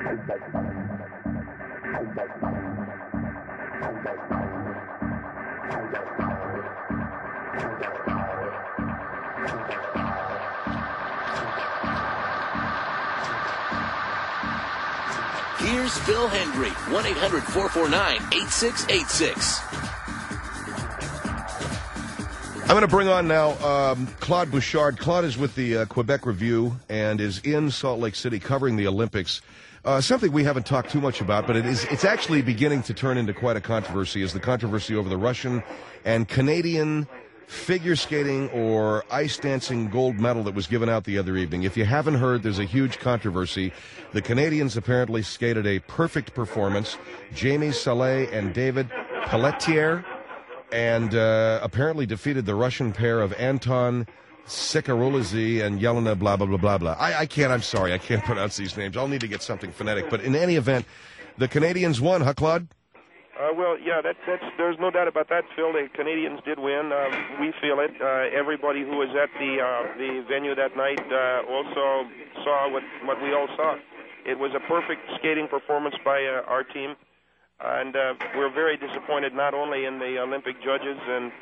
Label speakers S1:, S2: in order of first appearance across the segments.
S1: Here's Phil Hendry, 1-800-449-8686.
S2: I'm going to bring on now Claude Bouchard. Claude is with the Quebec Review and is in Salt Lake City covering the Olympics. Something we haven't talked too much about, but it's actually beginning to turn into quite a controversy, is the controversy over the Russian and Canadian figure skating or ice dancing gold medal that was given out the other evening. If you haven't heard, there's a huge controversy. The Canadians apparently skated a perfect performance. Jamie Salé and David Pelletier, and apparently defeated the Russian pair of Anton Sekarolidze and Yelena blah, blah, blah, blah, blah. I'm sorry, I can't pronounce these names. I'll need to get something phonetic. But in any event, the Canadians won, huh, Claude?
S3: Well, yeah, there's no doubt about that, Phil. The Canadians did win. We feel it. Everybody who was at the venue that night also saw what we all saw. It was a perfect skating performance by our team, and we're very disappointed not only in the Olympic judges and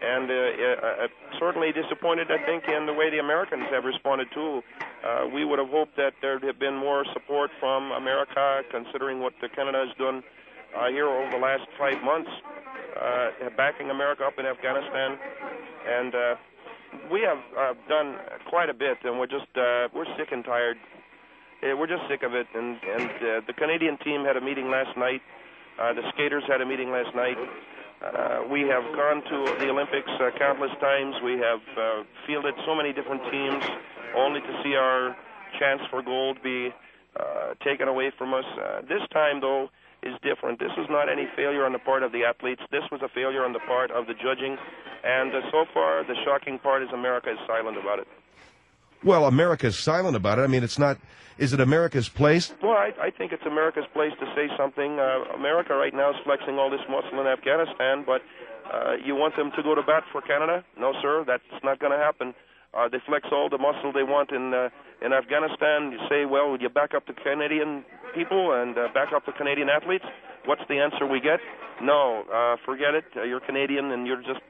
S3: certainly disappointed, I think, in the way the Americans have responded too. We would have hoped that there had been more support from America, considering what Canada has done here over the last 5 months, backing America up in Afghanistan, and we have done quite a bit, and we're sick and tired. We're just sick of it, and the Canadian team had a meeting last night. The skaters had a meeting last night. We have gone to the Olympics countless times. We have fielded so many different teams, only to see our chance for gold be taken away from us. This time, though, is different. This was not any failure on the part of the athletes. This was a failure on the part of the judging. And so far, the shocking part is America is silent about it.
S2: Well, America's silent about it. I mean, it's not. Is it America's place?
S3: Well, I think it's America's place to say something. America right now is flexing all this muscle in Afghanistan, but you want them to go to bat for Canada? No, sir, that's not going to happen. They flex all the muscle they want in Afghanistan. You say, well, would you back up the Canadian people and back up the Canadian athletes? What's the answer we get? No, forget it. You're Canadian, and you're just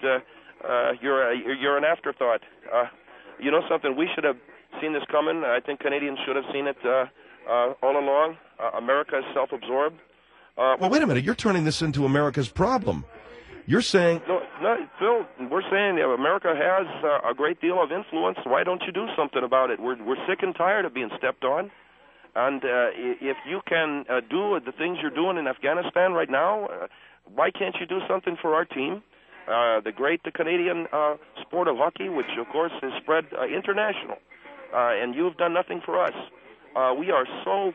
S3: you're an afterthought. You know something? We should have seen this coming. I think Canadians should have seen it all along. America is self-absorbed.
S2: Well, wait a minute. You're turning this into America's problem. You're saying...
S3: No, Phil, we're saying America has a great deal of influence. Why don't you do something about it? We're sick and tired of being stepped on. And if you can do the things you're doing in Afghanistan right now, why can't you do something for our team? The Canadian sport of hockey, which, of course, is spread international. And you've done nothing for us. We are so...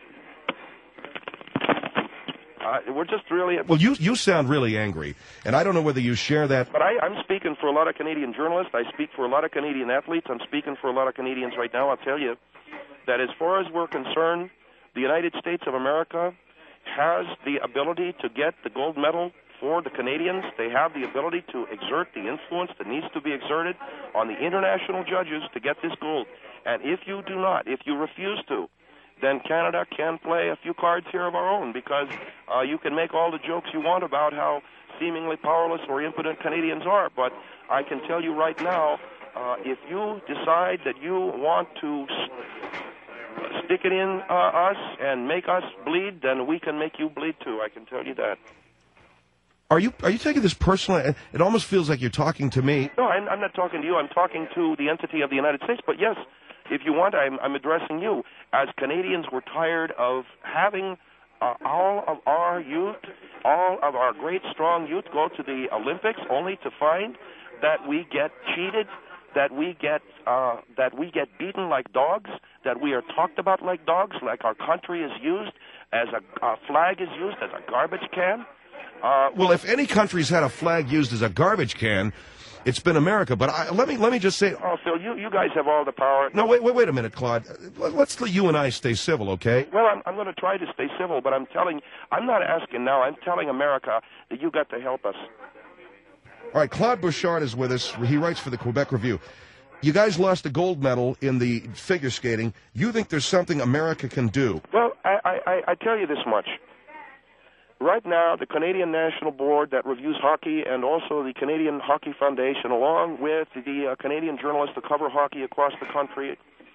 S3: we're just really...
S2: Well, you sound really angry, and I don't know whether you share that...
S3: But I'm speaking for a lot of Canadian journalists. I speak for a lot of Canadian athletes. I'm speaking for a lot of Canadians right now. I'll tell you that as far as we're concerned, the United States of America has the ability to get the gold medal for the Canadians. They have the ability to exert the influence that needs to be exerted on the international judges to get this gold. And if you do not, if you refuse to, then Canada can play a few cards here of our own, because you can make all the jokes you want about how seemingly powerless or impotent Canadians are. But I can tell you right now, if you decide that you want to stick it in us and make us bleed, then we can make you bleed too. I can tell you that.
S2: Are you taking this personally? It almost feels like you're talking to me.
S3: No, I'm not talking to you. I'm talking to the entity of the United States. But yes, if you want, I'm addressing you. As Canadians, we're tired of having all of our youth, all of our great, strong youth go to the Olympics only to find that we get cheated, that we get beaten like dogs, that we are talked about like dogs, like our country is used as a flag is used as a garbage can.
S2: Well, if any country's had a flag used as a garbage can, it's been America. But let me just say...
S3: Oh, Phil, you guys have all the power.
S2: No, wait a minute, Claude. Let's let you and I stay civil, okay?
S3: Well, I'm going to try to stay civil, but I'm not asking now. I'm telling America that you got to help us.
S2: All right, Claude Bouchard is with us. He writes for the Quebec Review. You guys lost a gold medal in the figure skating. You think there's something America can do?
S3: Well, I tell you this much. Right now, the Canadian National Board that reviews hockey and also the Canadian Hockey Foundation, along with the Canadian journalists that cover hockey across the country,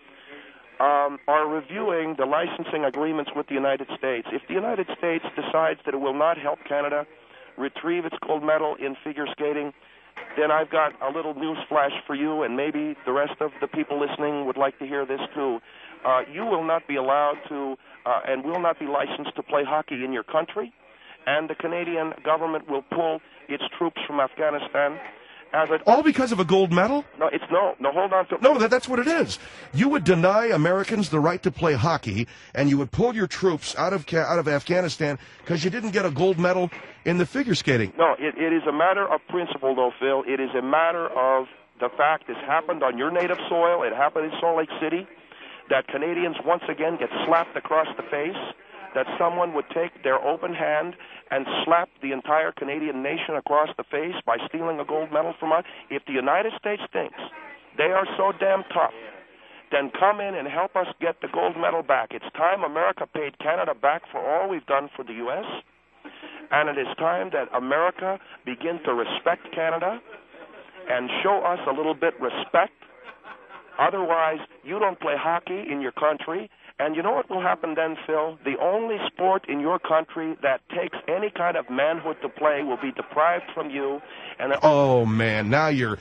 S3: are reviewing the licensing agreements with the United States. If the United States decides that it will not help Canada retrieve its gold medal in figure skating, then I've got a little news flash for you, and maybe the rest of the people listening would like to hear this too. You will not be allowed to and will not be licensed to play hockey in your country, and the Canadian government will pull its troops from Afghanistan.
S2: All because of a gold medal?
S3: No, hold on.
S2: No, that's what it is. You would deny Americans the right to play hockey, and you would pull your troops out of Afghanistan because you didn't get a gold medal in the figure skating.
S3: No, it is a matter of principle, though, Phil. It is a matter of the fact this happened on your native soil. It happened in Salt Lake City, that Canadians once again get slapped across the face, that someone would take their open hand and slap the entire Canadian nation across the face by stealing a gold medal from us. If the United States thinks they are so damn tough, then come in and help us get the gold medal back. It's time America paid Canada back for all we've done for the U.S., and it is time that America begin to respect Canada and show us a little bit respect. Otherwise, you don't play hockey in your country. And you know what will happen then, Phil? The only sport in your country that takes any kind of manhood to play will be deprived from you. And
S2: oh man, now you're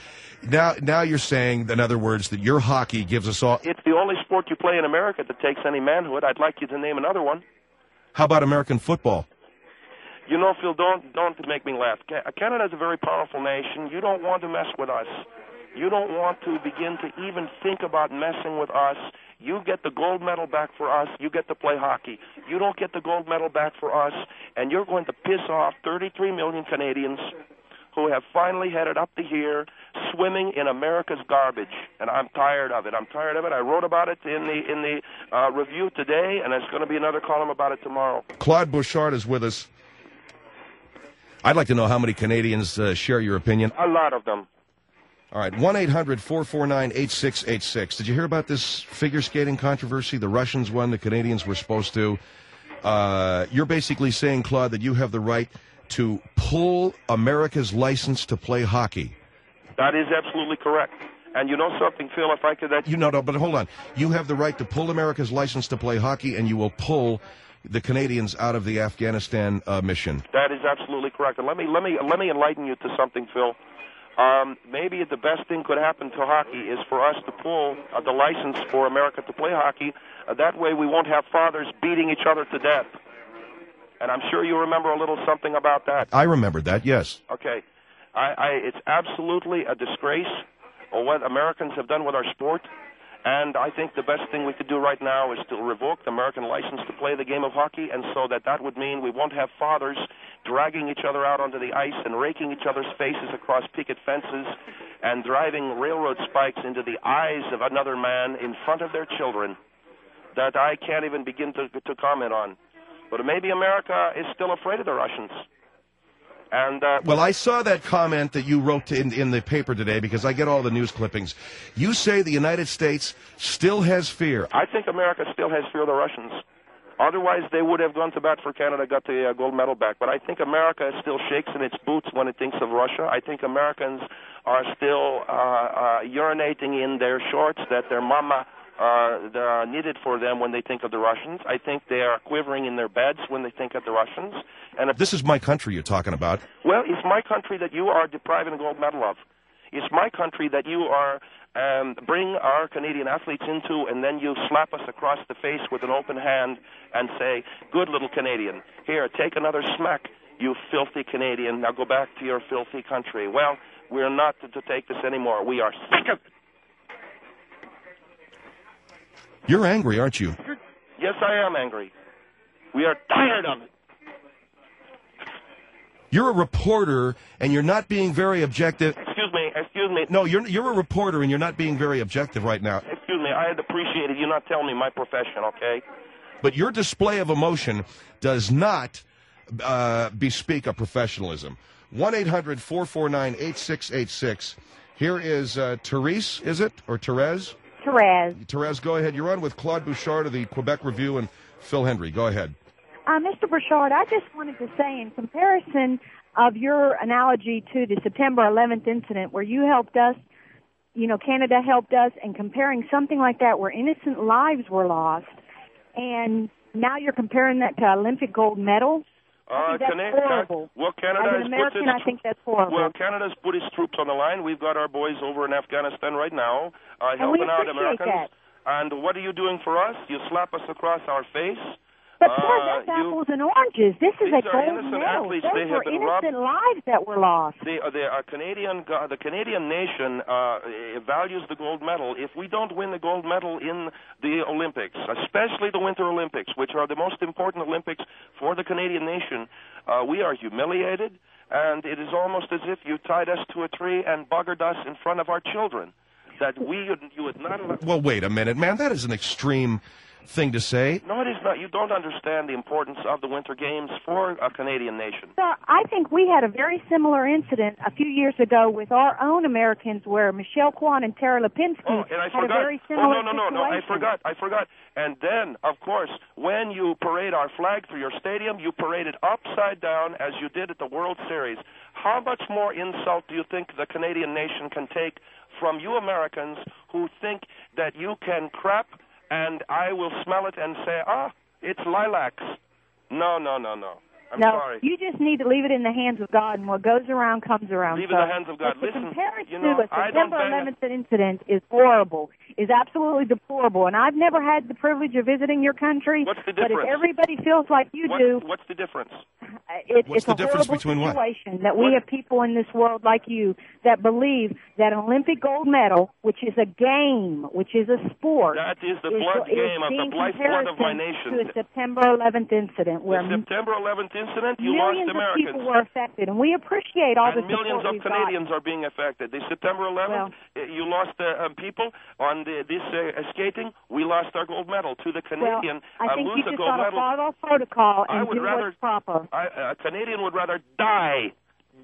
S2: saying, in other words, that your hockey gives us all.
S3: It's the only sport you play in America that takes any manhood. I'd like you to name another one.
S2: How about American football?
S3: You know, Phil, don't make me laugh. Canada is a very powerful nation. You don't want to mess with us. You don't want to begin to even think about messing with us. You get the gold medal back for us. You get to play hockey. You don't get the gold medal back for us, and you're going to piss off 33 million Canadians who have finally headed up to here swimming in America's garbage. And I'm tired of it. I wrote about it in the review today, and there's going to be another column about it tomorrow.
S2: Claude Bouchard is with us. I'd like to know how many Canadians share your opinion.
S3: A lot of them.
S2: All right, 1-800-449-8686. Did you hear about this figure skating controversy? The Russians won, the Canadians were supposed to. You're basically saying, Claude, that you have the right to pull America's license to play hockey.
S3: That is absolutely correct. And you know something, Phil, if I could...
S2: No, but hold on. You have the right to pull America's license to play hockey, and you will pull the Canadians out of the Afghanistan mission.
S3: That is absolutely correct. And let me enlighten you to something, Phil. Maybe the best thing could happen to hockey is for us to pull the license for America to play hockey. That way we won't have fathers beating each other to death. And I'm sure you remember a little something about that.
S2: I remember that, yes.
S3: Okay. It's absolutely a disgrace what Americans have done with our sport. And I think the best thing we could do right now is to revoke the American license to play the game of hockey, and so that would mean we won't have fathers dragging each other out onto the ice and raking each other's faces across picket fences and driving railroad spikes into the eyes of another man in front of their children that I can't even begin to comment on. But maybe America is still afraid of the Russians. And
S2: well, I saw that comment that you wrote in the paper today because I get all the news clippings. You say the United States still has fear.
S3: I think America still has fear of the Russians. Otherwise, they would have gone to bat for Canada, got the gold medal back. But I think America still shakes in its boots when it thinks of Russia. I think Americans are still urinating in their shorts that their mama needed for them when they think of the Russians. I think they are quivering in their beds when they think of the Russians. And if
S2: this is my country you're talking about.
S3: Well, it's my country that you are depriving a gold medal of. It's my country that you are bring our Canadian athletes into, and then you slap us across the face with an open hand and say, good little Canadian, here, take another smack, you filthy Canadian. Now go back to your filthy country. Well, we're not to take this anymore. We are sick of it.
S2: You're angry, aren't you?
S3: Yes, I am angry. We are tired of it.
S2: You're a reporter, and you're not being very objective.
S3: Excuse me.
S2: No, you're a reporter, and you're not being very objective right now.
S3: Excuse me, I'd appreciate it. You not tell me my profession, okay?
S2: But your display of emotion does not bespeak a professionalism. 1-800-449-8686. Here is Therese, is it? Or Therese?
S4: Therese.
S2: Therese, go ahead. You're on with Claude Bouchard of the Quebec Review and Phil Hendry. Go ahead.
S4: Mr. Bouchard, I just wanted to say, in comparison of your analogy to the September 11th incident where you helped us, Canada helped us, and comparing something like that where innocent lives were lost, and now you're comparing that to Olympic gold medal. I think that's horrible.
S3: Well, Canada
S4: As an American, I think that's horrible.
S3: Well, Canada's put its troops on the line. We've got our boys over in Afghanistan right now,
S4: and
S3: helping
S4: we
S3: out
S4: appreciate
S3: Americans.
S4: that.
S3: And what are you doing for us? You slap us across our face.
S4: But that's apples and oranges. This is a gold
S3: innocent
S4: medal.
S3: athletes.
S4: Those
S3: They have
S4: were
S3: been
S4: innocent
S3: robbed.
S4: lives that were lost.
S3: The Canadian nation values the gold medal. If we don't win the gold medal in the Olympics, especially the Winter Olympics, which are the most important Olympics for the Canadian nation, we are humiliated, and it is almost as if you tied us to a tree and buggered us in front of our children. That you would not allow.
S2: Well, wait a minute, man. That is an extreme thing to say.
S3: No, it is not. You don't understand the importance of the Winter Games for a Canadian nation.
S4: Sir, I think we had a very similar incident a few years ago with our own Americans where Michelle Kwan and Tara Lipinski had a very similar situation.
S3: I forgot. And then, of course, when you parade our flag through your stadium, you parade it upside down as you did at the World Series. How much more insult do you think the Canadian nation can take from you Americans who think that you can crap and I will smell it and say, it's lilacs? No. I'm sorry.
S4: You just need to leave it in the hands of God, and what goes around comes around.
S3: Leave it in the hands of God.
S4: But
S3: Listen,
S4: comparison to a September 11th incident is horrible, is absolutely deplorable, and I've never had the privilege of visiting your country.
S3: What's the difference?
S4: But if everybody feels like you do,
S3: what's the difference?
S4: It's
S2: the
S4: a
S2: difference
S4: horrible
S2: between what?
S4: situation that we have people in this world like you that believe that an Olympic gold medal, which is a game, which is a sport,
S3: that is the blood game of the lifeblood of my nation.
S4: To a September 11th incident where
S3: the September 11th incident, you
S4: millions
S3: lost Americans.
S4: of people were affected, and we appreciate all the
S3: support millions of Canadians are being affected. The September 11th, you lost people on this skating. We lost our gold medal to the Canadian.
S4: I think
S3: lose
S4: you
S3: a
S4: just
S3: gold
S4: got to
S3: medal.
S4: follow protocol and do what's proper.
S3: A Canadian would rather die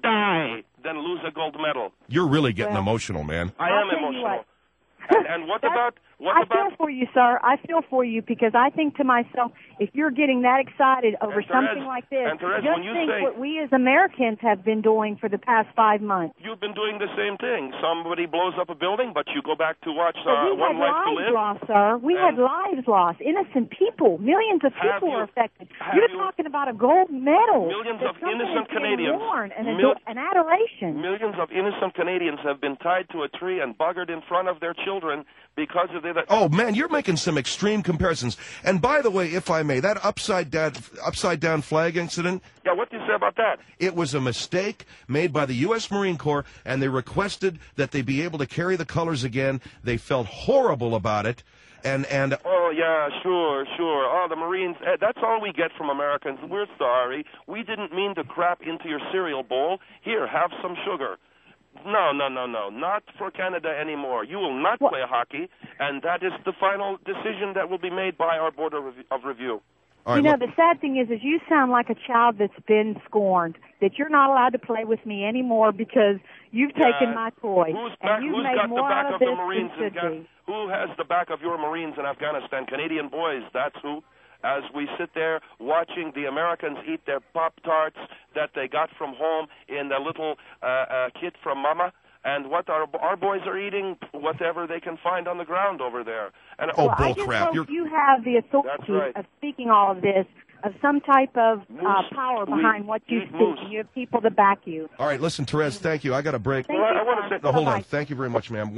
S3: than lose a gold medal.
S2: You're really getting emotional, man.
S3: I am emotional. And what about?
S4: I feel for you, sir. I feel for you because I think to myself, if you're getting that excited over something like this,
S3: Therese,
S4: just think what we as Americans have been doing for the past 5 months.
S3: You've been doing the same thing. Somebody blows up a building, but you go back to watch
S4: One Life to Live. Lost, sir. We had lives lost. Innocent people. Millions of people were affected. You're talking about a gold medal.
S3: Millions of innocent Canadians.
S4: An adoration.
S3: Millions of innocent Canadians have been tied to a tree and buggered in front of their children because of the...
S2: Oh, man, you're making some extreme comparisons. And by the way, if I may, that upside down flag incident...
S3: Yeah, what do you say about that?
S2: It was a mistake made by the U.S. Marine Corps, and they requested that they be able to carry the colors again. They felt horrible about it. And
S3: oh, yeah, sure. Oh, the Marines, that's all we get from Americans. We're sorry. We didn't mean to crap into your cereal bowl. Here, have some sugar. No. Not for Canada anymore. You will not play hockey, and that is the final decision that will be made by our Board of Review.
S2: Right,
S4: the sad thing is you sound like a child that's been scorned, that you're not allowed to play with me anymore because you've taken my toy.
S3: Who's got the back of the Marines who has the back of your Marines in Afghanistan? Canadian boys, that's who. As we sit there watching the Americans eat their Pop-Tarts that they got from home in the little kit from Mama, and what our boys are eating, whatever they can find on the ground over there. And
S2: bull
S4: I just
S2: crap!
S4: Hope you have the authority of speaking all of this, of some type of power behind what you speak. You have people to back you.
S2: All right, listen, Therese, thank you. I got a break.
S4: Thank you,
S2: hold on. Thank you very much, ma'am.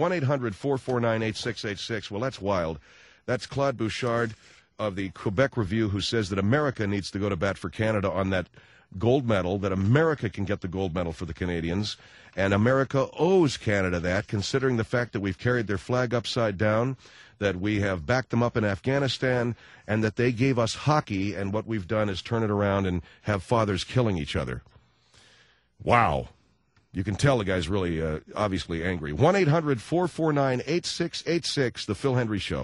S2: 1-800-449-8686. Well, that's wild. That's Claude Bouchard of the Quebec Review, who says that America needs to go to bat for Canada on that gold medal, that America can get the gold medal for the Canadians, and America owes Canada that, considering the fact that we've carried their flag upside down, that we have backed them up in Afghanistan, and that they gave us hockey, and what we've done is turn it around and have fathers killing each other. Wow. You can tell the guy's really obviously angry. 1-800-449-8686, The Phil Hendry Show.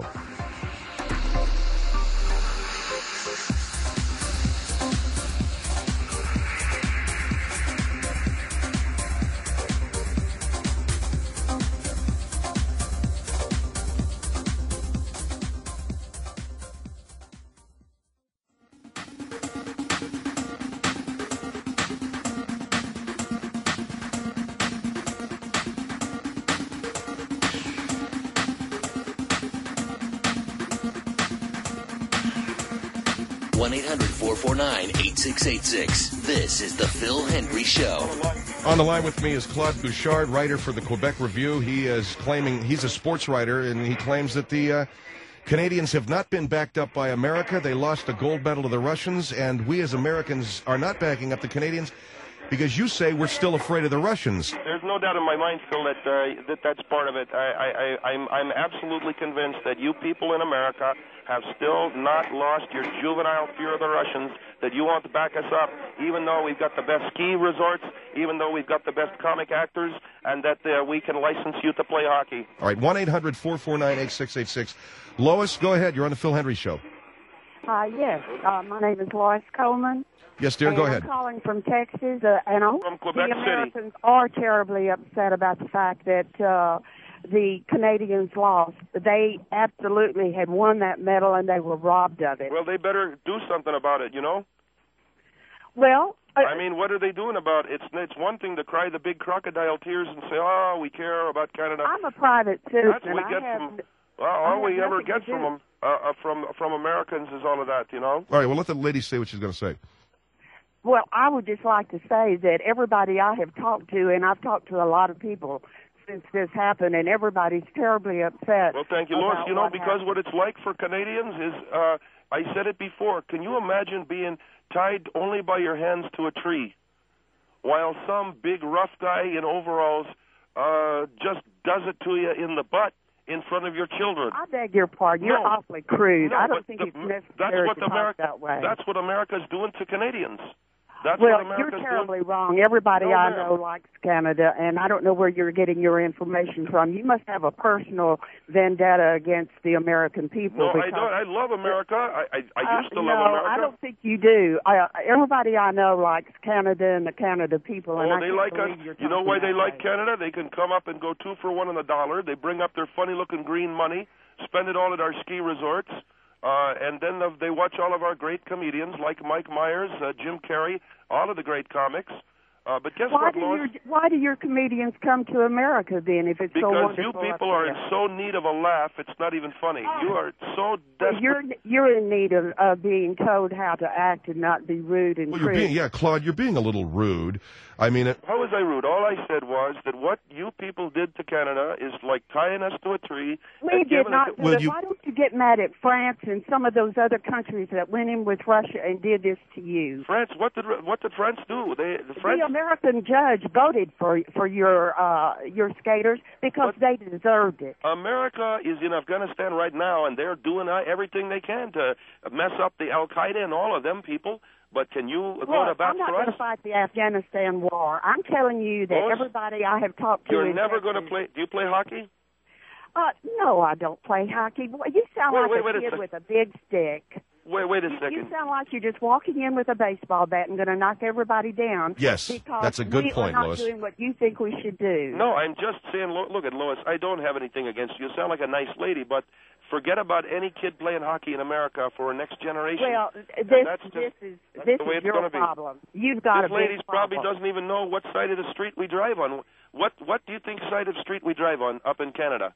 S1: 1-800-449-8686. This is the Phil Hendry Show.
S2: On the line with me is Claude Bouchard, writer for the Quebec Review. He is claiming, he's a sports writer, and he claims that the Canadians have not been backed up by America. They lost a gold medal to the Russians, and we as Americans are not backing up the Canadians because you say we're still afraid of the Russians.
S3: There's no doubt in my mind, Phil, that's part of it. I'm absolutely convinced that you people in America have still not lost your juvenile fear of the Russians, that you want to back us up, even though we've got the best ski resorts, even though we've got the best comic actors, and that we can license you to play hockey.
S2: All right, 1-800-449-8686. Lois, go ahead. You're on the Phil Hendry Show.
S5: Yes. My name is Lois Coleman.
S2: Yes, dear, go ahead.
S5: I'm calling from Texas, and
S3: From Quebec
S5: the
S3: City.
S5: Americans are terribly upset about the fact that the Canadians lost. They absolutely had won that medal, and they were robbed of it.
S3: Well, they better do something about it, you know?
S5: Well,
S3: I mean, what are they doing about it? It's one thing to cry the big crocodile tears and say, oh, we care about Canada.
S5: I'm a private citizen.
S3: That's what we get from... Well, all we ever get from them, from Americans is all of that, you know?
S2: All right, well, let the lady say what she's going to say.
S5: Well, I would just like to say that everybody I have talked to, and I've talked to a lot of people since this happened, and everybody's terribly upset.
S3: Well, thank you, Lois. You know, because what it's like for Canadians is, I said it before, can you imagine being tied only by your hands to a tree while some big rough guy in overalls just does it to you in the butt in front of your children?
S5: I beg your pardon. You're awfully crude.
S3: No,
S5: I don't think it's necessary to talk that way.
S3: That's what America's doing to Canadians. That's
S5: well,
S3: what America's
S5: you're terribly
S3: doing.
S5: wrong. Everybody
S3: No,
S5: I
S3: ma'am.
S5: know likes Canada, and I don't know where you're getting your information from. You must have a personal vendetta against the American people.
S3: No, I
S5: because
S3: don't. I love America. I used to
S5: no,
S3: love America.
S5: I don't think you do. Everybody I know likes Canada and the Canada people. And
S3: Oh,
S5: I
S3: they
S5: can't
S3: like us.
S5: believe you're
S3: You know
S5: talking
S3: why they
S5: that
S3: like
S5: way.
S3: Canada? They can come up and go 2 for $1 on the dollar. They bring up their funny-looking green money, spend it all at our ski resorts, and then they watch all of our great comedians like Mike Myers, Jim Carrey, all of the great comics. But guess what, Lois?
S5: Why do your comedians come to America then if it's so
S3: Because
S5: wonderful
S3: you
S5: up
S3: people are
S5: there?
S3: in so need of a laugh, it's not even funny. You are so desperate.
S5: You're in need of being told how to act and not be rude and
S2: Well,
S5: crude.
S2: Claude, you're being a little rude. I mean,
S3: How was I rude? All I said was that what you people did to Canada is like tying us to a tree.
S5: We
S3: and
S5: did
S3: giving
S5: not
S3: it
S5: do
S3: to,
S5: it. Why don't you get mad at France and some of those other countries that went in with Russia and did this to you?
S3: France. What did France do? The French.
S5: The American judge voted for your skaters because they deserved it.
S3: America is in Afghanistan right now, and they're doing everything they can to mess up the Al Qaeda and all of them people. But can you go to bat
S5: I'm not
S3: for
S5: going
S3: us?
S5: to fight the Afghanistan war. I'm telling you that
S3: Lois,
S5: everybody I have talked to
S3: You're
S5: in
S3: never
S5: Texas,
S3: going to play. Do you play hockey?
S5: No, I don't play hockey. Boy, you sound
S3: Wait,
S5: like
S3: wait,
S5: a
S3: wait a
S5: kid
S3: sec.
S5: with a big stick.
S3: Wait a
S5: You
S3: second.
S5: sound like you're just walking in with a baseball bat and going to knock everybody down.
S2: Yes,
S5: because
S2: that's a good
S5: we
S2: point,
S5: are not
S2: Lois.
S5: doing what you think we should do.
S3: No, I'm just saying. Look at Lois. I don't have anything against you. You sound like a nice lady, but forget about any kid playing hockey in America for a next generation.
S5: Well,
S3: that's
S5: this is
S3: the way it's
S5: your
S3: gonna be.
S5: problem. You've got
S3: This
S5: a
S3: lady
S5: big
S3: probably
S5: problem.
S3: doesn't even know what side of the street we drive on. What do you think side of the street we drive on up in Canada?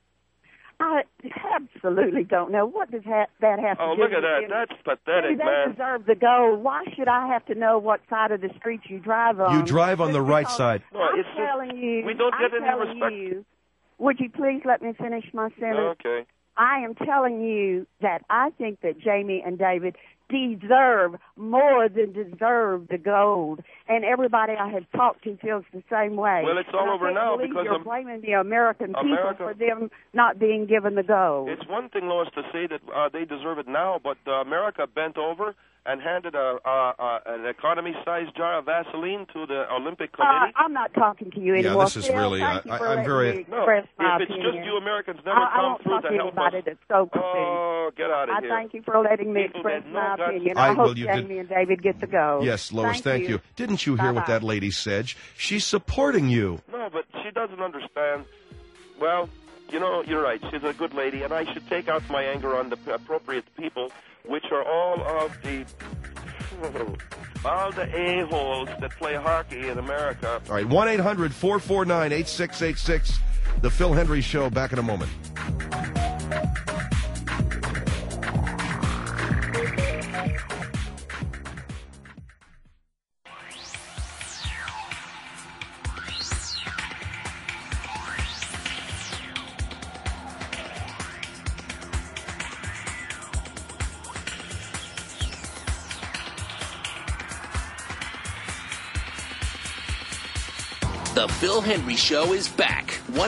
S5: I absolutely don't know. What does that have to
S3: Oh,
S5: do
S3: look at
S5: with
S3: that.
S5: it?
S3: That's pathetic,
S5: They
S3: man.
S5: deserve the gold. Why should I have to know what side of the street you drive on?
S2: You drive on
S5: Just
S2: the right
S5: because
S2: side.
S3: No,
S5: I'm
S3: it's just-
S5: telling you.
S3: we don't get
S5: I'm
S3: any
S5: telling
S3: respect.
S5: You, would you please let me finish my sentence?
S3: Okay.
S5: I am telling you that I think that Jamie and David deserve more than deserve the gold, and everybody I have talked to feels the same way.
S3: Well, it's all
S5: And I
S3: over
S5: can't
S3: now
S5: believe
S3: because
S5: you're blaming the American people
S3: America-
S5: for them not being given the gold.
S3: It's one thing, Lois, to say that they deserve it now, but America bent over and handed an economy-sized jar of Vaseline to the Olympic Committee.
S5: I'm not talking to you
S2: Yeah,
S5: anymore.
S2: this is
S5: Phil,
S2: really,
S5: thank you for
S2: I'm
S5: letting
S2: very-
S5: me
S3: No,
S5: express my
S3: if it's
S5: opinion.
S3: just you Americans never
S5: I
S3: come
S5: won't
S3: through
S5: talk
S3: to
S5: to
S3: help
S5: anybody
S3: us.
S5: that's so confused.
S3: Oh, get out of
S5: I
S3: here.
S5: thank you for letting me
S3: People
S5: express
S3: that know
S5: my
S3: guts.
S5: opinion.
S2: I
S5: I hope
S2: will, you did-
S5: Jamie and David get the gold.
S2: Yes, Lois, thank you. Didn't you hear what
S5: Bye-bye.
S2: that lady said? She's supporting you.
S3: No, but she doesn't understand. Well, you know, you're right. She's a good lady, and I should take out my anger on the appropriate people, which are all of the a-holes that play hockey in America.
S2: All right, 1-800-449-8686. The Phil Hendry Show, back in a moment.
S1: The Phil Hendry Show is back.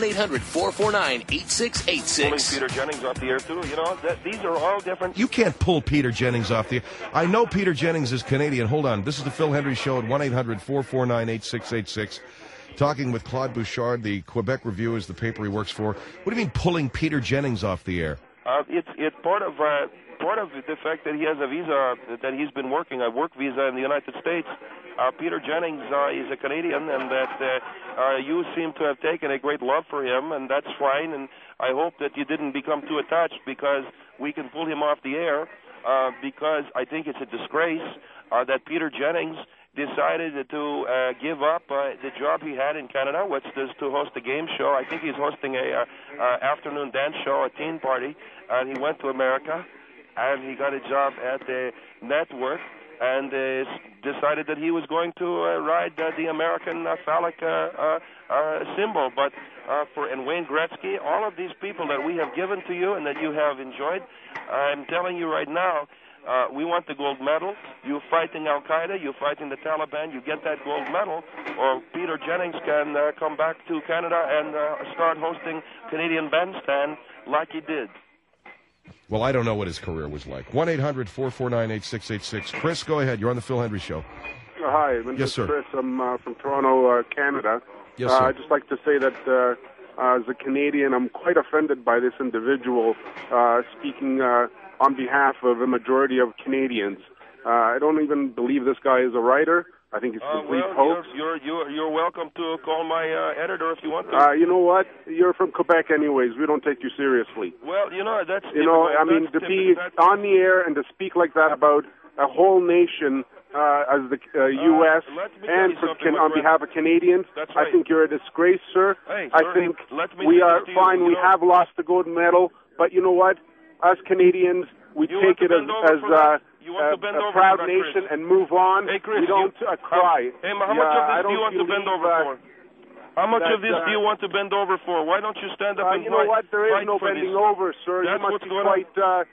S1: 1-800-449-8686.
S3: Pulling Peter Jennings off the air, too. You know, these are all different.
S2: You can't pull Peter Jennings off the... I know Peter Jennings is Canadian. Hold on. This is the Phil Hendry Show at 1-800-449-8686. Talking with Claude Bouchard, the Quebec Review is the paper he works for. What do you mean pulling Peter Jennings off the air?
S3: It's part of the fact that he has a visa, that he's been working, a work visa in the United States. Peter Jennings is a Canadian, and that you seem to have taken a great love for him, and that's fine. And I hope that you didn't become too attached, because we can pull him off the air, because I think it's a disgrace that Peter Jennings decided to give up the job he had in Canada, which is to host a game show. I think he's hosting a afternoon dance show, a teen party, and he went to America, and he got a job at the network, and decided that he was going to ride the American phallic symbol. But and Wayne Gretzky, all of these people that we have given to you and that you have enjoyed, I'm telling you right now, we want the gold medal. You fighting Al-Qaeda, you fighting the Taliban, you get that gold medal, or Peter Jennings can come back to Canada and start hosting Canadian Bandstand like he did.
S2: Well, I don't know what his career was like. 1-800-449-8686. Chris, go ahead. You're on the Phil Hendry Show.
S6: Hi,
S2: Yes, sir.
S6: Chris. I'm from Toronto, Canada.
S2: Yes, sir.
S6: I'd just like to say that as a Canadian, I'm quite offended by this individual speaking on behalf of a majority of Canadians. I don't even believe this guy is a writer. I think it's a complete hoax.
S3: You're welcome to call my editor if you want to.
S6: You know what? You're from Quebec anyways. We don't take you seriously.
S3: Well, that's
S6: You know, I mean, to be on the air and to speak like that about a whole nation as the U.S. and on behalf of Canadians,
S3: That's right.
S6: I think you're a disgrace, sir.
S3: Hey,
S6: I
S3: sir,
S6: think
S3: let me
S6: we
S3: say
S6: are
S3: this to you,
S6: fine.
S3: you
S6: We
S3: know-
S6: have lost the gold medal, but you know what? Us Canadians, we
S3: You
S6: take
S3: want
S6: it
S3: to bend over for that? You want to bend
S6: a
S3: over
S6: proud
S3: for that, Chris?
S6: nation and move on.
S3: Hey, Chris,
S6: we don't cry.
S3: Hey, how much of this do you want to bend over for? How much of this
S6: that,
S3: do you want to bend over for? Why don't you stand up and
S6: you know what? There is
S3: fight
S6: no
S3: for
S6: bending
S3: this?
S6: over, sir.
S3: That's
S6: You must
S3: what's
S6: be
S3: going on.
S6: quite,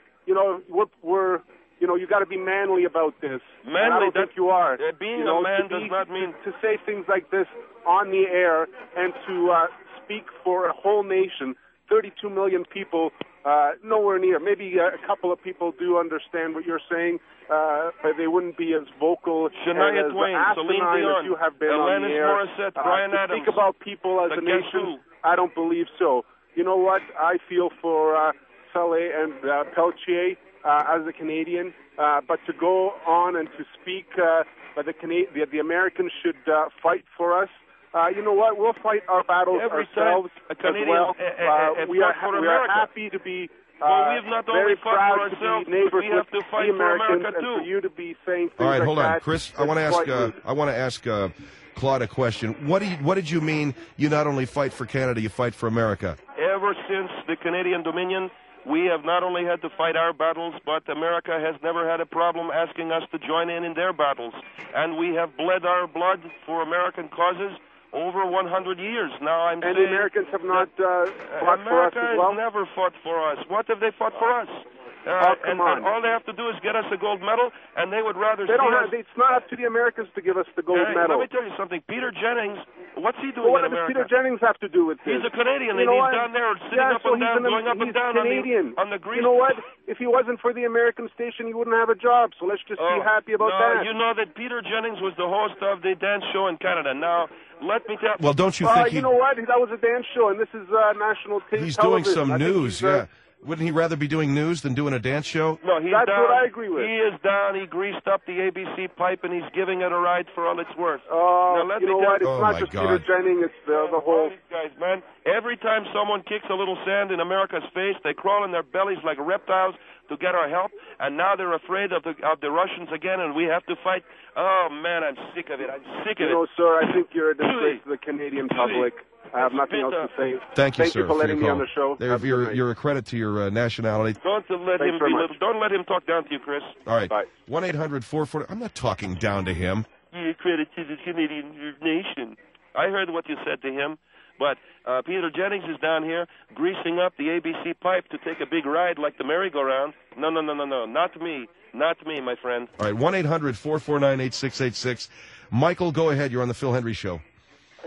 S6: you got to be manly about this. And I
S3: Manly,
S6: don't think you are.
S3: being
S6: You know,
S3: a man
S6: to
S3: does not mean...
S6: to say things like this on the air and to speak for a whole nation, 32 million people, nowhere near. Maybe a couple of people do understand what you're saying, but they wouldn't be as vocal
S3: Shania
S6: and as
S3: Twain, Celine
S6: asinine
S3: Dion,
S6: as you have been on
S3: Alanis
S6: the air.
S3: Morissette, Bryan
S6: to
S3: Adams,
S6: speak about people as
S3: the
S6: a
S3: Guess
S6: nation,
S3: Who.
S6: I don't believe so. You know what? I feel for Saleh and Pelletier as a Canadian, but to go on and to speak that the Americans should fight for us. You know what? We'll fight our battles
S3: Every
S6: ourselves
S3: time a Canadian,
S6: as well. We are
S3: fought for
S6: we are
S3: America.
S6: happy to be
S3: Well, we've not
S6: very
S3: only fought
S6: proud
S3: for
S6: to
S3: ourselves,
S6: be neighbors
S3: we have
S6: with
S3: to fight
S6: the
S3: for
S6: Americans,
S3: America,
S6: and
S3: too.
S6: for you to be saying things
S2: All right,
S6: like
S2: hold on,
S6: that,
S2: Chris. I
S6: it's
S2: want to ask.
S6: quite rude.
S2: I want to ask Claude a question. What did you mean? You not only fight for Canada, you fight for America.
S3: Ever since the Canadian Dominion, we have not only had to fight our battles, but America has never had a problem asking us to join in their battles. And we have bled our blood for American causes over 100 years. Now I'm
S6: And
S3: saying
S6: the Americans have not fought for us
S3: America
S6: as well?
S3: has never fought for us. What have they fought for us?
S6: Come on.
S3: And all they have to do is get us a gold medal, and they would rather
S6: They don't
S3: see
S6: have.
S3: us...
S6: It's not up to the Americans to give us the gold
S3: Hey,
S6: medal.
S3: let me tell you something. Peter Jennings, what's he doing
S6: Well, what
S3: in
S6: does
S3: America?
S6: Peter Jennings have to do with this?
S3: He's a Canadian,
S6: You
S3: and
S6: know
S3: he's
S6: what?
S3: down there sitting up
S6: so
S3: and down, going up and
S6: he's
S3: down
S6: Canadian.
S3: on the grease.
S6: You know what? If he wasn't for the American station, he wouldn't have a job. So let's just be happy about that.
S3: You know that Peter Jennings was the host of the dance show in Canada. Now, let me tell...
S2: Well, don't you think
S6: you know what? That was a dance show, and this is national
S2: he's doing
S6: television.
S2: some
S6: I think
S2: news?
S6: he's,
S2: Yeah. Wouldn't he rather be doing news than doing a dance show?
S3: No, he's
S6: That's
S3: down.
S6: what I agree with.
S3: He is down. He greased up the ABC pipe, and he's giving it a ride for all it's worth.
S6: Oh,
S3: now, let
S6: you
S3: me
S6: know
S3: tell
S6: what? It's
S2: Oh,
S6: not
S2: my
S6: just
S2: God.
S6: Peter Jennings. It's the
S3: All
S6: whole.
S3: these guys, man. Every time someone kicks a little sand in America's face, they crawl in their bellies like reptiles to get our help, and now they're afraid of the Russians again, and we have to fight. Oh, man, I'm sick of it. I'm sick of
S6: You know,
S3: it.
S6: sir, I think you're a disgrace to the Canadian public. I have nothing else to say.
S2: Thank you, sir,
S6: for letting me
S2: your
S6: on the show.
S2: call.
S6: Have a good night.
S2: You're a credit to your nationality.
S3: Don't let
S6: Thanks
S3: him
S6: very much.
S3: Don't let him talk down to you, Chris.
S2: All right.
S6: Bye.
S2: 1-800-440. I'm not talking down to him.
S3: You're a credit to the Canadian nation. I heard what you said to him, but Peter Jennings is down here greasing up the ABC pipe to take a big ride like the merry-go-round. No, not me. Not me, my friend.
S2: All right, 1-800-449-8686. Michael, go ahead. You're on the Phil Hendry Show.
S7: Yeah,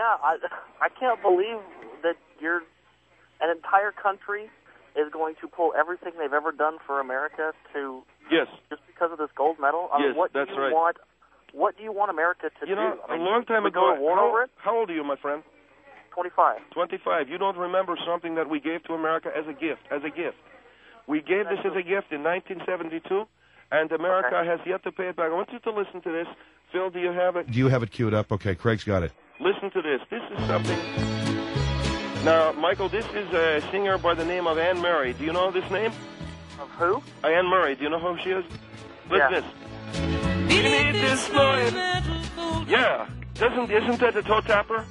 S7: Yeah, I can't believe that an entire country is going to pull everything they've ever done for America to just because of this gold medal. I mean, what
S3: that's
S7: do you
S3: right.
S7: want? What do you want America to do?
S3: You know,
S7: I mean,
S3: a long time
S7: we
S3: ago.
S7: go to war over it?
S3: How old are you, my friend?
S7: 25.
S3: 25. You don't remember something that we gave to America as a gift. We gave this as a gift in 1972, and America has yet to pay it back. I want you to listen to this. Phil, do you have it?
S2: Do you have it queued up? Okay, Craig's got it.
S3: Listen to this. This is something. Now, Michael, this is a singer by the name of Anne Murray. Do you know this name?
S7: Of who?
S3: Anne Murray. Do you know who she is? Listen to this. We need this Floyd. Yeah. Isn't that the toe tapper?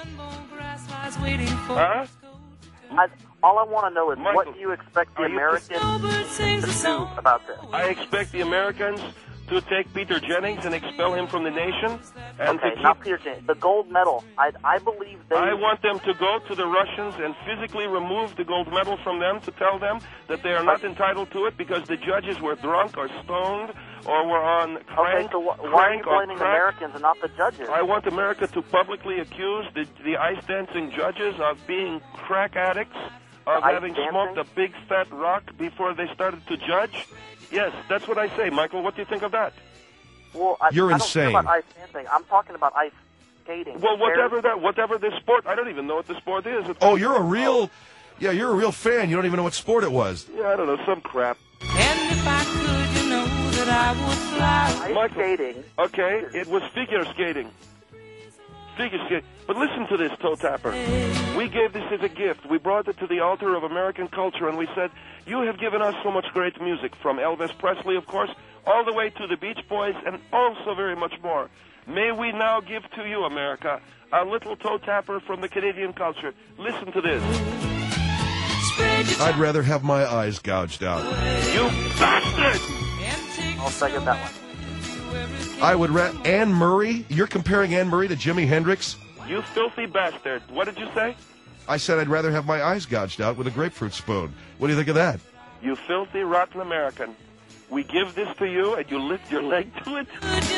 S3: Huh?
S7: All I want to know is
S3: Michael,
S7: what do you expect the Americans to do about this?
S3: I expect the Americans to take Peter Jennings and expel him from the nation. And
S7: Okay, not Peter Jennings. The gold medal. I believe they...
S3: I want them to go to the Russians and physically remove the gold medal from them to tell them that they are not entitled to it because the judges were drunk or stoned or were on crank.
S7: Okay, so why are you blaming Americans and not the judges?
S3: I want America to publicly accuse the ice dancing judges of being crack addicts, of having smoked a big fat rock before they started to judge. Yes, that's what I say, Michael. What do you think of that?
S7: Well,
S2: You're
S7: I
S2: insane.
S7: don't care about ice dancing. I'm talking about ice skating.
S3: Well, whatever this sport, I don't even know what the sport is.
S2: Oh, you're a real fan. You don't even know what sport it was.
S3: Yeah, I don't know, some crap.
S8: And if I could, you know that I would fly.
S7: Ice skating.
S3: Okay, it was figure skating. But listen to this, toe tapper. We gave this as a gift. We brought it to the altar of American culture, and we said, you have given us so much great music, from Elvis Presley, of course, all the way to the Beach Boys, and also very much more. May we now give to you, America, a little toe tapper from the Canadian culture. Listen to this.
S2: I'd rather have my eyes gouged out.
S3: You bastard!
S7: I'll second that one.
S2: I would Anne Murray? You're comparing Anne Murray to Jimi Hendrix?
S3: You filthy bastard. What did you say?
S2: I said I'd rather have my eyes gouged out with a grapefruit spoon. What do you think of that?
S3: You filthy, rotten American. We give this to you, and you lift your leg to it?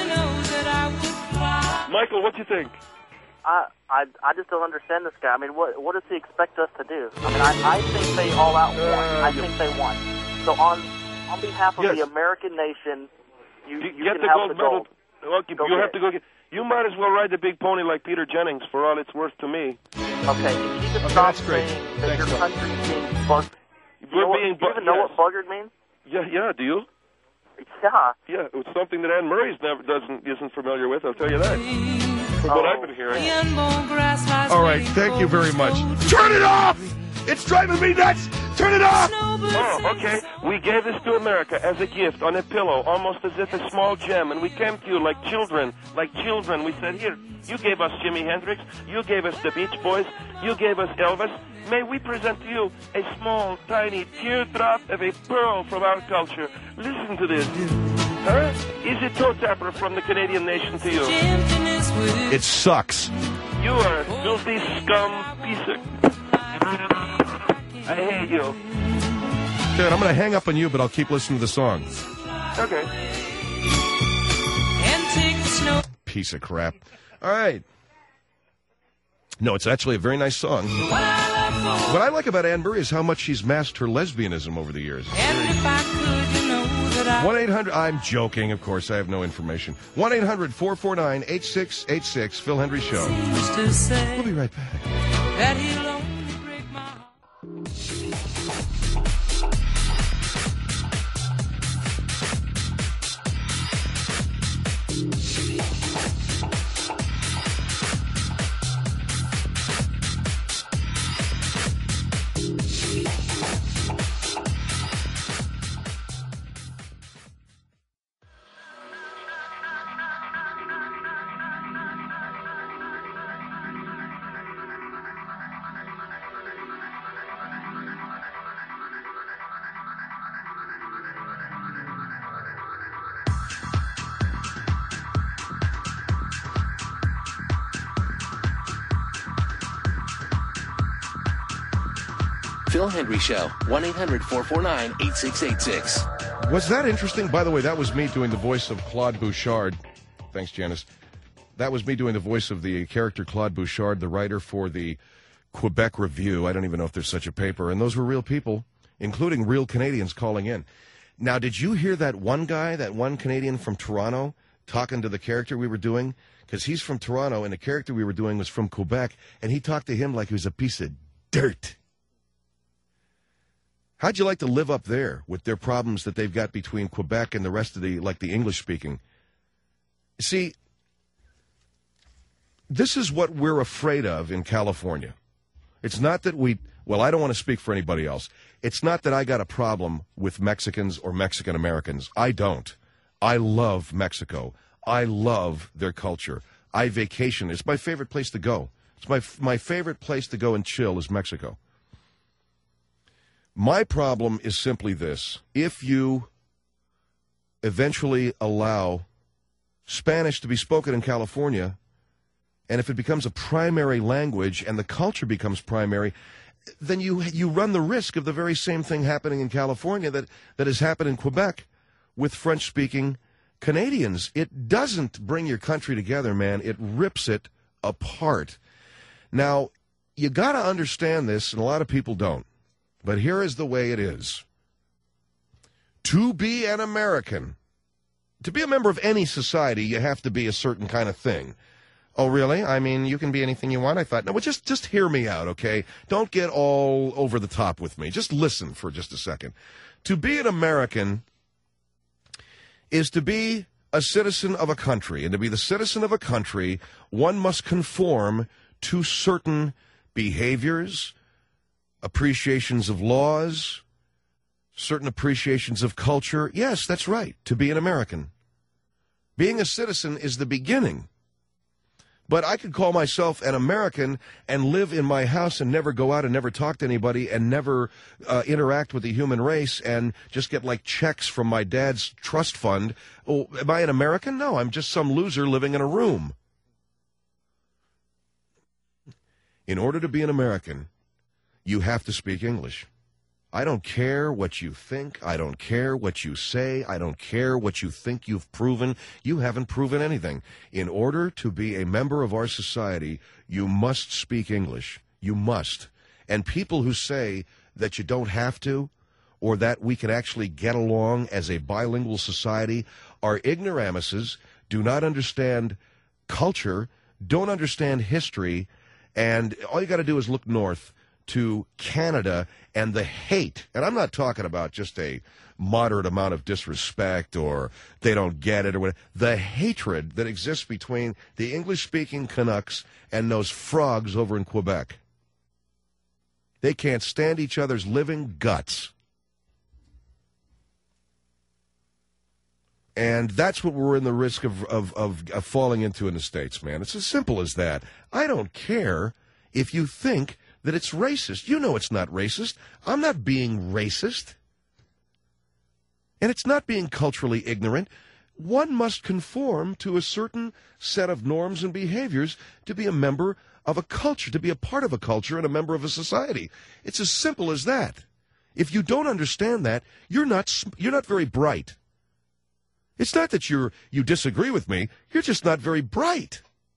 S3: Michael, what do you think?
S7: I just don't understand this guy. I mean, what does he expect us to do? I mean, I think they all out won. I think they won. So on behalf of the American nation, you
S3: get
S7: can
S3: the
S7: have
S3: gold
S7: the
S3: medal.
S7: gold.
S3: You have to go get. You might as well ride the big pony like Peter Jennings, for all it's worth to me.
S7: Okay, can you just stop saying that your country's being buggered? Do you even know what buggered means?
S3: Yeah. Do you?
S7: Yeah.
S3: Yeah, it's something that Anne Murray isn't familiar with. I'll tell you that. From what I've been hearing.
S2: All right, thank you very much. Turn it off! It's driving me nuts! Turn it off!
S3: Oh, okay. We gave this to America as a gift on a pillow, almost as if a small gem, and we came to you like children. We said, here, you gave us Jimi Hendrix, you gave us the Beach Boys, you gave us Elvis. May we present to you a small, tiny teardrop of a pearl from our culture. Listen to this. Huh? Is it toe tapper from the Canadian nation to you?
S2: It sucks.
S3: You are a filthy scum piece of... I hate you.
S2: Dude, I'm going to hang up on you, but I'll keep listening to the song.
S3: Okay.
S2: Piece of crap. All right. No, it's actually a very nice song. What I like about Anne Murray is how much she's masked her lesbianism over the years. 1-800, I'm joking, of course, I have no information. 1-800-449-8686, Phil Hendry Show. We'll be right back.
S8: That he'll only break my heart.
S1: Phil Hendry Show, 1-800-449-8686.
S2: Was that interesting? By the way, that was me doing the voice of Claude Bouchard. Thanks, Janice. That was me doing the voice of the character Claude Bouchard, the writer for the Quebec Review. I don't even know if there's such a paper. And those were real people, including real Canadians calling in. Now, did you hear that one guy, that one Canadian from Toronto, talking to the character we were doing? Because he's from Toronto, and the character we were doing was from Quebec, and he talked to him like he was a piece of dirt. How'd you like to live up there with their problems that they've got between Quebec and the rest of the English-speaking? See, this is what we're afraid of in California. It's not that I don't want to speak for anybody else. It's not that I got a problem with Mexicans or Mexican Americans. I don't. I love Mexico. I love their culture. I vacation. It's my favorite place to go. It's my favorite place to go and chill is Mexico. My problem is simply this. If you eventually allow Spanish to be spoken in California, and if it becomes a primary language and the culture becomes primary, then you run the risk of the very same thing happening in California that has happened in Quebec with French-speaking Canadians. It doesn't bring your country together, man. It rips it apart. Now, you got to understand this, and a lot of people don't. But here is the way it is. To be an American, to be a member of any society, you have to be a certain kind of thing. Oh, really? I mean, you can be anything you want? I thought, no, well, just hear me out, okay? Don't get all over the top with me. Just listen for just a second. To be an American is to be a citizen of a country. And to be the citizen of a country, one must conform to certain behaviors, appreciations of laws, certain appreciations of culture. Yes, that's right, to be an American. Being a citizen is the beginning. But I could call myself an American and live in my house and never go out and never talk to anybody and never interact with the human race and just get like checks from my dad's trust fund. Oh, am I an American? No, I'm just some loser living in a room. In order to be an American, you have to speak English. I don't care what you think. I don't care what you say. I don't care what you think you've proven. You haven't proven anything. In order to be a member of our society, you must speak English. You must. And people who say that you don't have to, or that we can actually get along as a bilingual society, are ignoramuses, do not understand culture, don't understand history, and all you got to do is look north to Canada and the hate. And I'm not talking about just a moderate amount of disrespect or they don't get it or whatever. The hatred that exists between the English-speaking Canucks and those frogs over in Quebec. They can't stand each other's living guts. And that's what we're in the risk of falling into in the States, man. It's as simple as that. I don't care if you think that it's racist. You know it's not racist. I'm not being racist. And it's not being culturally ignorant. One must conform to a certain set of norms and behaviors to be a member of a culture, to be a part of a culture and a member of a society. It's as simple as that. If you don't understand that, you're not very bright. It's not that you disagree with me. You're just not very bright.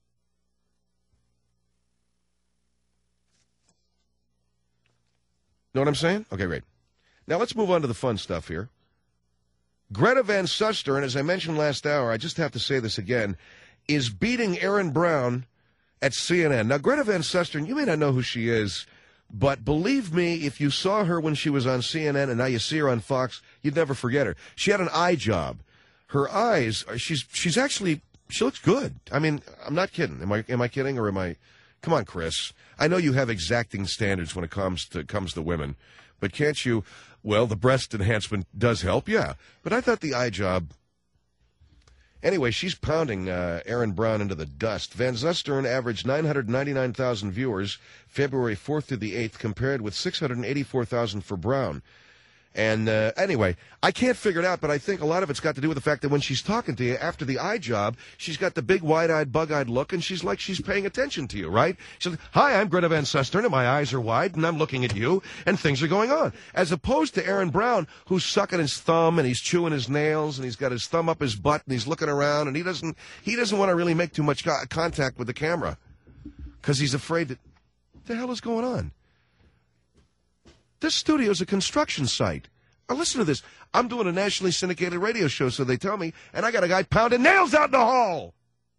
S2: Know what I'm saying? Okay, great. Now let's move on to the fun stuff here. Greta Van Susteren, as I mentioned last hour, I just have to say this again, is beating Aaron Brown at CNN. Now, Greta Van Susteren, you may not know who she is, but believe me, if you saw her when she was on CNN and now you see her on Fox, you'd never forget her. She had an eye job. Her eyes, she looks good. I mean, I'm not kidding. Am I kidding or am I? Come on, Chris. I know you have exacting standards when it comes to women, but can't you? Well, the breast enhancement does help, yeah. But I thought the eye job. Anyway, she's pounding Aaron Brown into the dust. Van Susteren averaged 999,000 viewers February 4th through the 8th, compared with 684,000 for Brown. And anyway, I can't figure it out, but I think a lot of it's got to do with the fact that when she's talking to you after the eye job, she's got the big wide-eyed, bug-eyed look, and she's like she's paying attention to you, right? She's like, hi, I'm Greta Van Susteren, and my eyes are wide, and I'm looking at you, and things are going on. As opposed to Aaron Brown, who's sucking his thumb, and he's chewing his nails, and he's got his thumb up his butt, and he's looking around, and he doesn't want to really make too much contact with the camera because he's afraid that, what the hell is going on? This studio is a construction site. Now listen to this. I'm doing a nationally syndicated radio show, so they tell me, and I got a guy pounding nails out in the hall.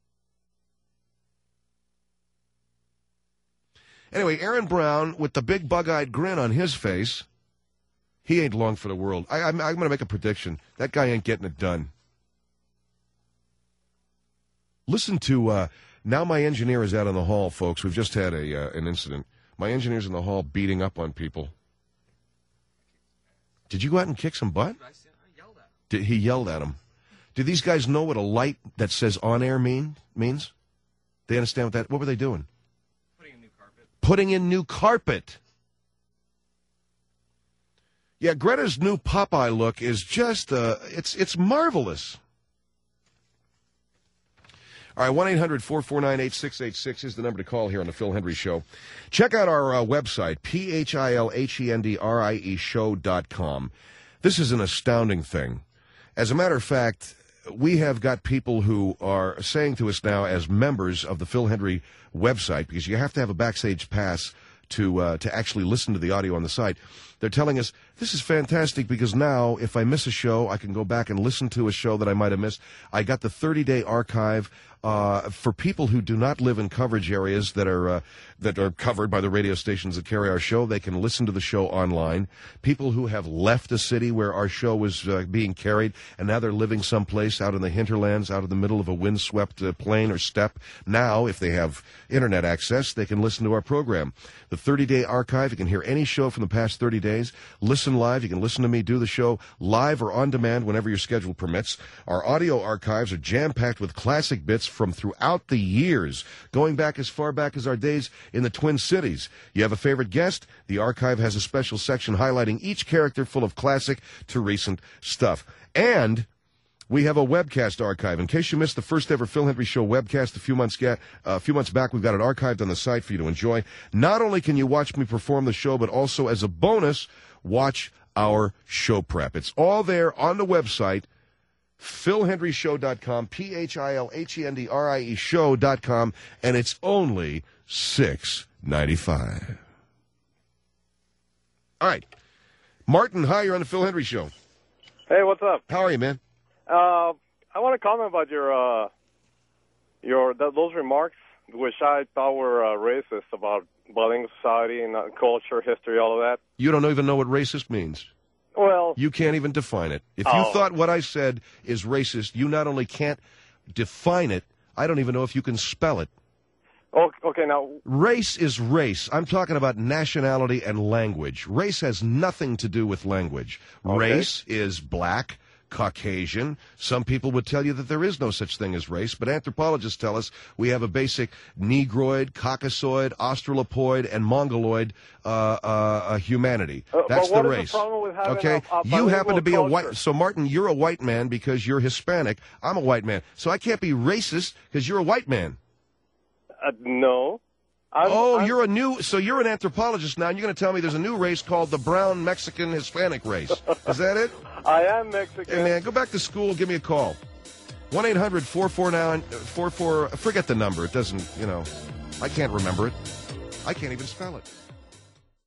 S2: Anyway, Aaron Brown, with the big bug-eyed grin on his face, he ain't long for the world. I'm going to make a prediction. That guy ain't getting it done. Listen to, now my engineer is out in the hall, folks. We've just had an incident. My engineer's in the hall beating up on people. Did you go out and kick some butt? He yelled at him. Do these guys know what a light that says on air means? They understand what that, what were they doing? Putting in new carpet. Putting in new carpet. Yeah, Greta's new Popeye look is just, it's marvelous. All right, 1-800-449-8686 is the number to call here on the Phil Hendrie Show. Check out our website, PHILHENDRIE show.com. This is an astounding thing. As a matter of fact, we have got people who are saying to us now as members of the Phil Hendrie website, because you have to have a backstage pass to actually listen to the audio on the site. They're telling us, this is fantastic because now if I miss a show, I can go back and listen to a show that I might have missed. I got the 30-day archive for people who do not live in coverage areas that are covered by the radio stations that carry our show. They can listen to the show online. People who have left a city where our show was being carried, and now they're living someplace out in the hinterlands, out in the middle of a windswept plain or steppe. Now, if they have internet access, they can listen to our program. The 30-day archive, you can hear any show from the past 30 days. Listen live. You can listen to me do the show live or on demand whenever your schedule permits. Our audio archives are jam-packed with classic bits from throughout the years, going back as far back as our days in the Twin Cities. You have a favorite guest? The archive has a special section highlighting each character full of classic to recent stuff. And we have a webcast archive. In case you missed the first ever Phil Hendrie Show webcast a few months back, we've got it archived on the site for you to enjoy. Not only can you watch me perform the show, but also as a bonus, watch our show prep. It's all there on the website, PhilHendrieShow.com, PHILHENDRIE show.com, and it's only $6.95. All right. Martin, hi, you're on the Phil Hendrie Show.
S9: Hey, what's up?
S2: How are you, man?
S9: I want to comment about those remarks, which I thought were racist about bilingual society and culture, history, all of that.
S2: You don't even know what racist means.
S9: Well,
S2: you can't even define it. If you thought what I said is racist, you not only can't define it, I don't even know if you can spell it.
S9: Okay, now...
S2: Race is race. I'm talking about nationality and language. Race has nothing to do with language. Okay. Race is black, Caucasian. Some people would tell you that there is no such thing as race, but anthropologists tell us we have a basic Negroid, Caucasoid, Australopoid, and Mongoloid humanity. That's the race. Okay? You happen to be a white... So, Martin, you're a white man because you're Hispanic. I'm a white man. So I can't be racist because you're a white man.
S9: No.
S2: You're an anthropologist now, and you're going to tell me there's a new race called the brown Mexican Hispanic race. Is that it?
S9: I am Mexican.
S2: Hey, man, go back to school. Give me a call. 1-800-449-44... Forget the number. It doesn't, I can't remember it. I can't even spell it.